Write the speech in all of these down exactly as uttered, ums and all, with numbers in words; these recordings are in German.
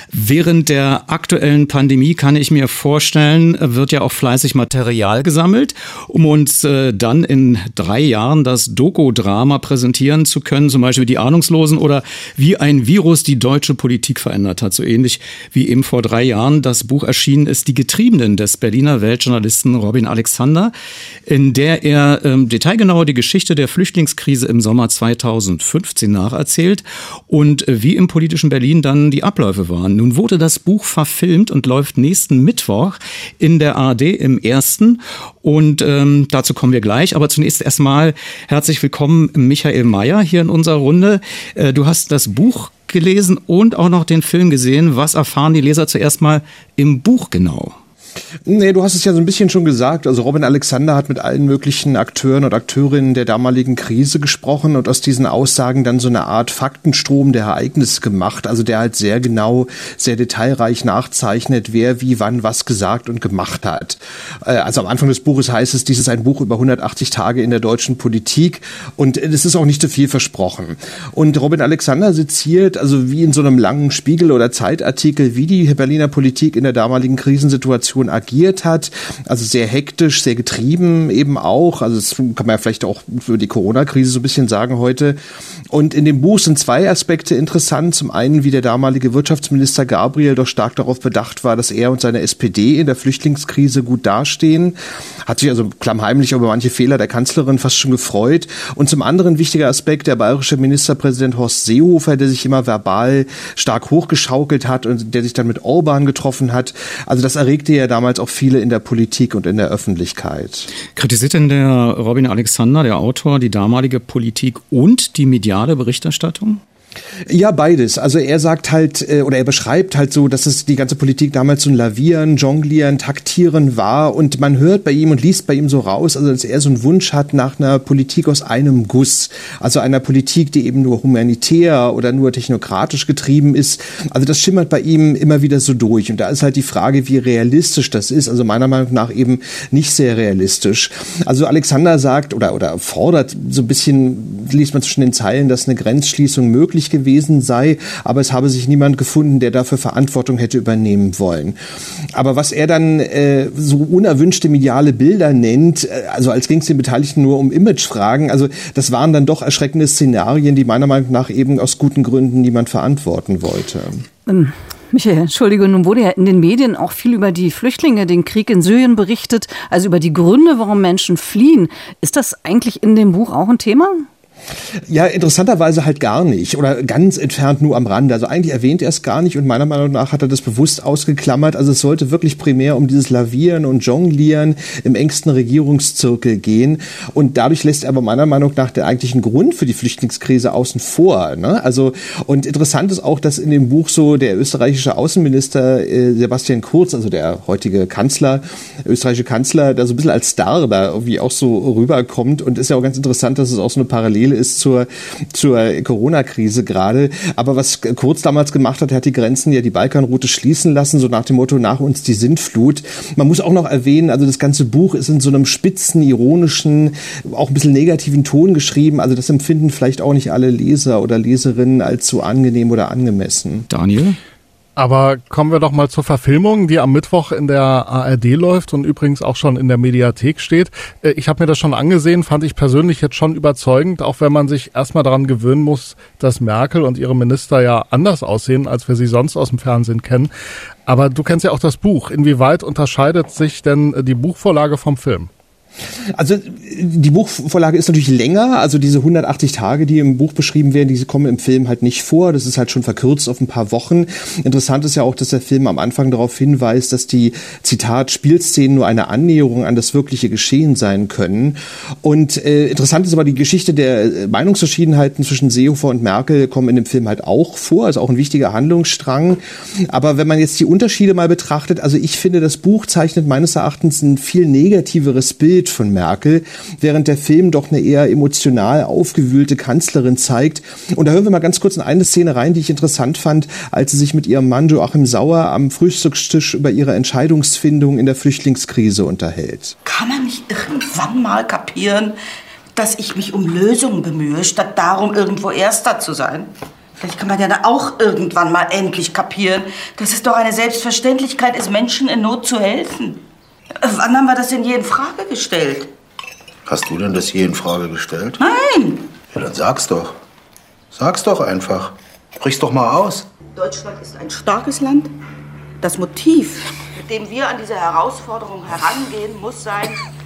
Während der aktuellen Pandemie kann ich mir vorstellen, wird ja auch fleißig Material gesammelt, um uns äh, dann in drei Jahren das Doku-Drama präsentieren zu können, zum Beispiel die Ahnungslosen oder wie ein Virus die deutsche Politik verändert hat. So ähnlich wie eben vor drei Jahren das Buch erschienen ist, Die Getriebenen des Berliner Weltjournalisten Robin Alexander, in der er ähm, detailgenau die Geschichte der Flüchtlingskrise im Sommer zweitausendfünfzehn nacherzählt und äh, wie im politischen Berlin dann die Abläufe waren. Nun wurde das Buch verfilmt und läuft nächsten Mittwoch in der A R D im Ersten. Und ähm, dazu kommen wir gleich. Aber zunächst erstmal herzlich willkommen, Michael Mayer, hier in unserer Runde. Äh, du hast das Buch gelesen und auch noch den Film gesehen. Was erfahren die Leser zuerst mal im Buch genau? Nee, du hast es ja so ein bisschen schon gesagt. Also Robin Alexander hat mit allen möglichen Akteuren und Akteurinnen der damaligen Krise gesprochen und aus diesen Aussagen dann so eine Art Faktenstrom der Ereignisse gemacht. Also der halt sehr genau, sehr detailreich nachzeichnet, wer wie wann was gesagt und gemacht hat. Also am Anfang des Buches heißt es, dies ist ein Buch über hundertachtzig Tage in der deutschen Politik und es ist auch nicht zu viel versprochen. Und Robin Alexander seziert, also wie in so einem langen Spiegel- oder Zeitartikel, wie die Berliner Politik in der damaligen Krisensituation agiert hat, also sehr hektisch, sehr getrieben eben auch, also das kann man ja vielleicht auch für die Corona-Krise so ein bisschen sagen heute. Und in dem Buch sind zwei Aspekte interessant. Zum einen, wie der damalige Wirtschaftsminister Gabriel doch stark darauf bedacht war, dass er und seine S P D in der Flüchtlingskrise gut dastehen. Hat sich also klammheimlich über manche Fehler der Kanzlerin fast schon gefreut. Und zum anderen wichtiger Aspekt, der bayerische Ministerpräsident Horst Seehofer, der sich immer verbal stark hochgeschaukelt hat und der sich dann mit Orban getroffen hat. Also das erregte ja damals auch viele in der Politik und in der Öffentlichkeit. Kritisiert denn der Robin Alexander, der Autor, die damalige Politik und die mediale Berichterstattung? Ja, beides. Also er sagt halt, oder er beschreibt halt so, dass es die ganze Politik damals so ein Lavieren, Jonglieren, Taktieren war und man hört bei ihm und liest bei ihm so raus, also dass er so einen Wunsch hat nach einer Politik aus einem Guss. Also einer Politik, die eben nur humanitär oder nur technokratisch getrieben ist. Also das schimmert bei ihm immer wieder so durch und da ist halt die Frage, wie realistisch das ist. Also meiner Meinung nach eben nicht sehr realistisch. Also Alexander sagt oder, oder fordert so ein bisschen, liest man zwischen den Zeilen, dass eine Grenzschließung möglich gewesen sei, aber es habe sich niemand gefunden, der dafür Verantwortung hätte übernehmen wollen. Aber was er dann äh, so unerwünschte mediale Bilder nennt, äh, also als ging es den Beteiligten nur um Imagefragen, also das waren dann doch erschreckende Szenarien, die meiner Meinung nach eben aus guten Gründen niemand verantworten wollte. Ähm. Michael, Entschuldige, nun wurde ja in den Medien auch viel über die Flüchtlinge, den Krieg in Syrien berichtet, also über die Gründe, warum Menschen fliehen. Ist das eigentlich in dem Buch auch ein Thema? Ja, interessanterweise halt gar nicht oder ganz entfernt nur am Rande. Also eigentlich erwähnt er es gar nicht und meiner Meinung nach hat er das bewusst ausgeklammert. Also es sollte wirklich primär um dieses Lavieren und Jonglieren im engsten Regierungszirkel gehen und dadurch lässt er aber meiner Meinung nach den eigentlichen Grund für die Flüchtlingskrise außen vor. Ne? Also und interessant ist auch, dass in dem Buch so der österreichische Außenminister äh, Sebastian Kurz, also der heutige Kanzler, österreichische Kanzler, da so ein bisschen als Star da irgendwie auch so rüberkommt und ist ja auch ganz interessant, dass es auch so eine Parallele ist zur, zur Corona-Krise gerade. Aber was Kurz damals gemacht hat, er hat die Grenzen ja die Balkanroute schließen lassen, so nach dem Motto, nach uns die Sintflut. Man muss auch noch erwähnen, also das ganze Buch ist in so einem spitzen, ironischen, auch ein bisschen negativen Ton geschrieben. Also das empfinden vielleicht auch nicht alle Leser oder Leserinnen als so angenehm oder angemessen. Daniel? Aber kommen wir doch mal zur Verfilmung, die am Mittwoch in der A R D läuft und übrigens auch schon in der Mediathek steht. Ich habe mir das schon angesehen, fand ich persönlich jetzt schon überzeugend, auch wenn man sich erstmal daran gewöhnen muss, dass Merkel und ihre Minister ja anders aussehen, als wir sie sonst aus dem Fernsehen kennen. Aber du kennst ja auch das Buch. Inwieweit unterscheidet sich denn die Buchvorlage vom Film? Also die Buchvorlage ist natürlich länger, also diese hundertachtzig Tage, die im Buch beschrieben werden, diese kommen im Film halt nicht vor, das ist halt schon verkürzt auf ein paar Wochen. Interessant ist ja auch, dass der Film am Anfang darauf hinweist, dass die, Zitat, Spielszenen nur eine Annäherung an das wirkliche Geschehen sein können. Und äh, interessant ist aber, die Geschichte der Meinungsverschiedenheiten zwischen Seehofer und Merkel kommen in dem Film halt auch vor, also auch ein wichtiger Handlungsstrang. Aber wenn man jetzt die Unterschiede mal betrachtet, also ich finde, das Buch zeichnet meines Erachtens ein viel negativeres Bild von Merkel, während der Film doch eine eher emotional aufgewühlte Kanzlerin zeigt. Und da hören wir mal ganz kurz in eine Szene rein, die ich interessant fand, als sie sich mit ihrem Mann Joachim Sauer am Frühstückstisch über ihre Entscheidungsfindung in der Flüchtlingskrise unterhält. Kann man nicht irgendwann mal kapieren, dass ich mich um Lösungen bemühe, statt darum, irgendwo Erster zu sein? Vielleicht kann man ja da auch irgendwann mal endlich kapieren, dass es doch eine Selbstverständlichkeit ist, Menschen in Not zu helfen. Wann haben wir das denn je in Frage gestellt? Hast du denn das je in Frage gestellt? Nein! Ja, dann sag's doch. Sag's doch einfach. Sprich's doch mal aus. Deutschland ist ein starkes Land. Das Motiv, mit dem wir an diese Herausforderung herangehen, muss sein,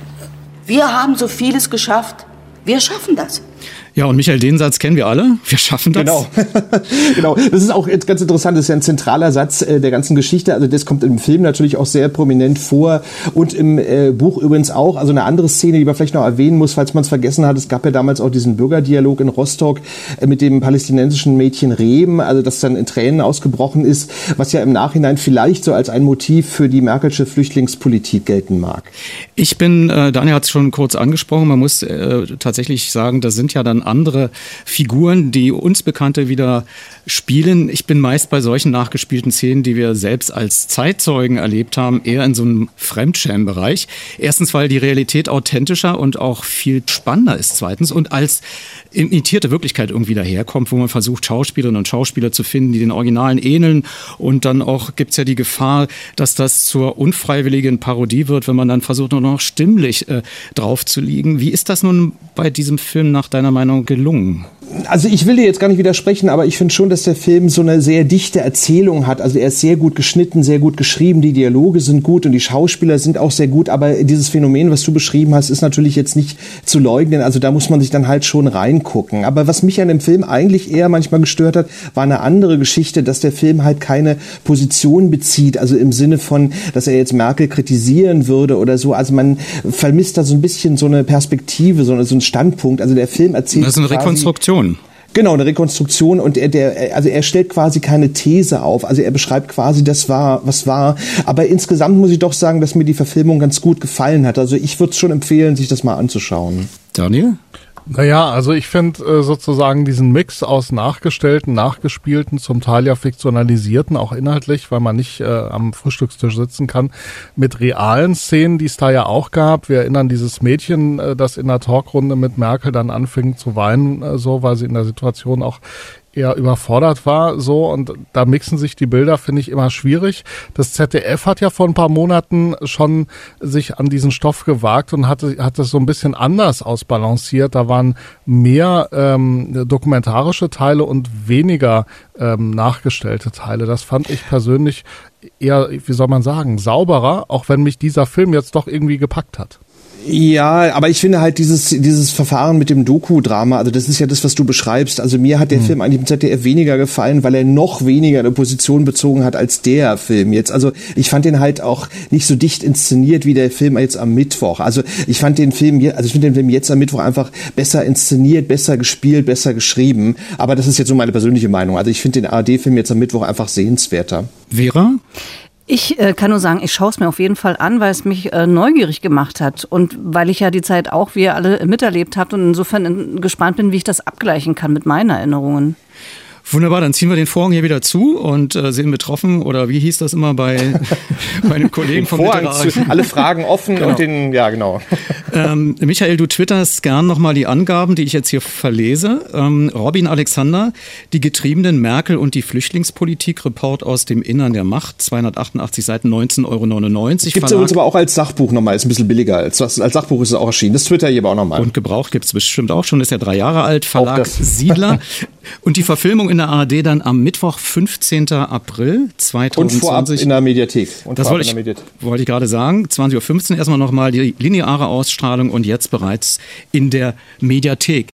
wir haben so vieles geschafft. Wir schaffen das. Ja, und Michael, den Satz kennen wir alle. Wir schaffen das. Genau. Genau. Das ist auch jetzt ganz interessant. Das ist ja ein zentraler Satz äh, der ganzen Geschichte. Also das kommt im Film natürlich auch sehr prominent vor und im äh, Buch übrigens auch. Also eine andere Szene, die man vielleicht noch erwähnen muss, falls man es vergessen hat. Es gab ja damals auch diesen Bürgerdialog in Rostock äh, mit dem palästinensischen Mädchen Reben, also das dann in Tränen ausgebrochen ist, was ja im Nachhinein vielleicht so als ein Motiv für die Merkelsche Flüchtlingspolitik gelten mag. Ich bin, äh, Daniel hat es schon kurz angesprochen, man muss äh, tatsächlich sagen, da sind ja dann andere Figuren, die uns Bekannte wieder spielen. Ich bin meist bei solchen nachgespielten Szenen, die wir selbst als Zeitzeugen erlebt haben, eher in so einem Fremdschämen-Bereich. Erstens, weil die Realität authentischer und auch viel spannender ist. Zweitens, und als imitierte Wirklichkeit irgendwie daherkommt, wo man versucht, Schauspielerinnen und Schauspieler zu finden, die den Originalen ähneln. Und dann auch gibt's ja die Gefahr, dass das zur unfreiwilligen Parodie wird, wenn man dann versucht, nur noch stimmlich äh, drauf zu liegen. Wie ist das nun bei diesem Film nach deiner Meinung gelungen? Also ich will dir jetzt gar nicht widersprechen, aber ich finde schon, dass der Film so eine sehr dichte Erzählung hat. Also er ist sehr gut geschnitten, sehr gut geschrieben, die Dialoge sind gut und die Schauspieler sind auch sehr gut. Aber dieses Phänomen, was du beschrieben hast, ist natürlich jetzt nicht zu leugnen. Also da muss man sich dann halt schon reingucken. Aber was mich an dem Film eigentlich eher manchmal gestört hat, war eine andere Geschichte, dass der Film halt keine Position bezieht. Also im Sinne von, dass er jetzt Merkel kritisieren würde oder so. Also man vermisst da so ein bisschen so eine Perspektive, so, eine, so einen Standpunkt. Also der Film erzählt. Das ist eine Rekonstruktion. Genau, eine Rekonstruktion und er, der, also er stellt quasi keine These auf, also er beschreibt quasi, das war, was war, aber insgesamt muss ich doch sagen, dass mir die Verfilmung ganz gut gefallen hat, also ich würde es schon empfehlen, sich das mal anzuschauen. Daniel? Naja, also ich finde äh, sozusagen diesen Mix aus nachgestellten, nachgespielten, zum Teil ja fiktionalisierten, auch inhaltlich, weil man nicht äh, am Frühstückstisch sitzen kann, mit realen Szenen, die es da ja auch gab. Wir erinnern dieses Mädchen, äh, das in der Talkrunde mit Merkel dann anfing zu weinen, äh, so, weil sie in der Situation auch eher überfordert war, so, und da mixen sich die Bilder, finde ich, immer schwierig. Das Z D F hat ja vor ein paar Monaten schon sich an diesen Stoff gewagt und hatte, hat es so ein bisschen anders ausbalanciert. Da waren mehr ähm, dokumentarische Teile und weniger ähm, nachgestellte Teile. Das fand ich persönlich eher, wie soll man sagen, sauberer, auch wenn mich dieser Film jetzt doch irgendwie gepackt hat. Ja, aber ich finde halt dieses dieses Verfahren mit dem Doku-Drama, also das ist ja das, was du beschreibst. Also mir hat der mhm. Film eigentlich im Z D F weniger gefallen, weil er noch weniger eine Position bezogen hat als der Film jetzt. Also ich fand den halt auch nicht so dicht inszeniert wie der Film jetzt am Mittwoch. Also ich fand den Film, also ich finde den Film jetzt am Mittwoch einfach besser inszeniert, besser gespielt, besser geschrieben. Aber das ist jetzt so meine persönliche Meinung. Also ich finde den A R D-Film jetzt am Mittwoch einfach sehenswerter. Vera? Ich äh, kann nur sagen, ich schaue es mir auf jeden Fall an, weil es mich äh, neugierig gemacht hat und weil ich ja die Zeit auch, wie ihr alle miterlebt habt und insofern in, gespannt bin, wie ich das abgleichen kann mit meinen Erinnerungen. Wunderbar, dann ziehen wir den Vorhang hier wieder zu und äh, sehen betroffen, oder wie hieß das immer bei meinem Kollegen vom Vorhang zu, alle Fragen offen genau. Und den, ja genau. Ähm, Michael, du twitterst gern nochmal die Angaben, die ich jetzt hier verlese. Ähm, Robin Alexander, die Getriebenen Merkel und die Flüchtlingspolitik, Report aus dem Innern der Macht, zweihundertachtundachtzig Seiten, neunzehn Euro neunundneunzig. Gibt es uns aber auch als Sachbuch nochmal, ist ein bisschen billiger. Als, als Sachbuch ist es auch erschienen, das twitter ich aber auch nochmal. Und gebraucht gibt es bestimmt auch schon, ist ja drei Jahre alt, Verlag Siedler. Und die Verfilmung in der A R D dann am Mittwoch, fünfzehnten April zweitausendzwanzig. Und vorab in der Mediathek. Und das wollte ich, Mediathek. wollte ich gerade sagen. zwanzig Uhr fünfzehn erstmal nochmal die lineare Ausstrahlung und jetzt bereits in der Mediathek.